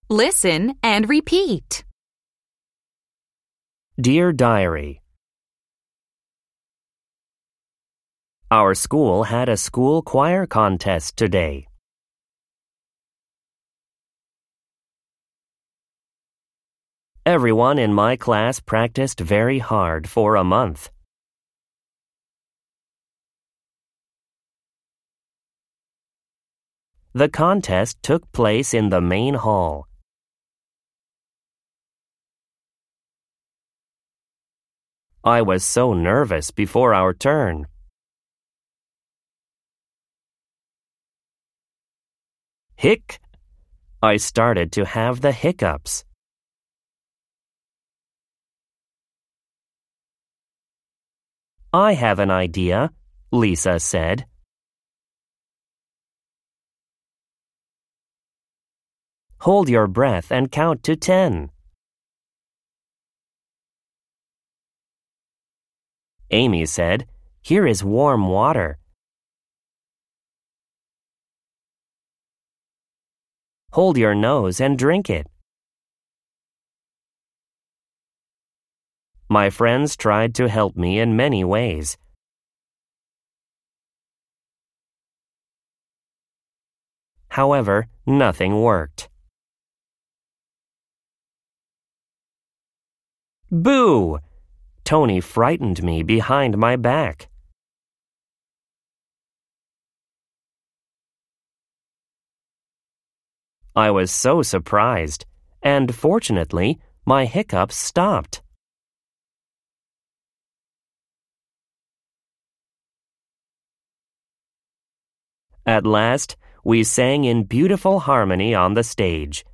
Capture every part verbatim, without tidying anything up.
Listen and repeat. Dear Diary, our school had a school choir contest today. Everyone in my class practiced very hard for a month. The contest took place in the main hall. I was so nervous before our turn. Hic! I started to have the hiccups. I have an idea, Lisa said. Hold your breath and count to ten. Amy said, Here is warm water. Hold your nose and drink it. My friends tried to help me in many ways. However, nothing worked. Boo! Tony frightened me behind my back. I was so surprised, and fortunately, my hiccups stopped. At last, we sang in beautiful harmony on the stage.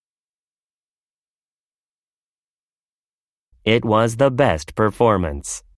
It was the best performance.